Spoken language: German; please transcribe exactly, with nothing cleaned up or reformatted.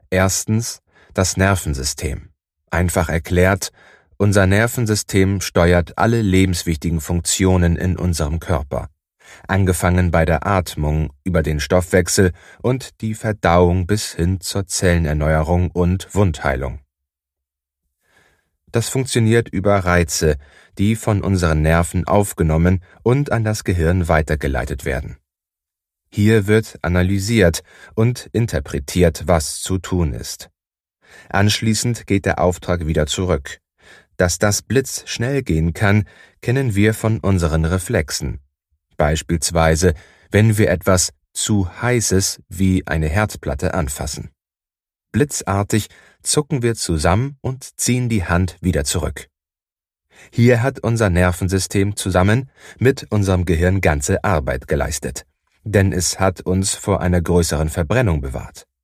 Erstens das Nervensystem. Einfach erklärt, unser Nervensystem steuert alle lebenswichtigen Funktionen in unserem Körper, angefangen bei der Atmung über den Stoffwechsel und die Verdauung bis hin zur Zellenerneuerung und Wundheilung. Das funktioniert über Reize, die von unseren Nerven aufgenommen und an das Gehirn weitergeleitet werden. Hier wird analysiert und interpretiert, was zu tun ist. Anschließend geht der Auftrag wieder zurück. Dass das blitzschnell gehen kann, kennen wir von unseren Reflexen. Beispielsweise, wenn wir etwas zu Heißes wie eine Herdplatte anfassen. Blitzartig zucken wir zusammen und ziehen die Hand wieder zurück. Hier hat unser Nervensystem zusammen mit unserem Gehirn ganze Arbeit geleistet, denn es hat uns vor einer größeren Verbrennung bewahrt.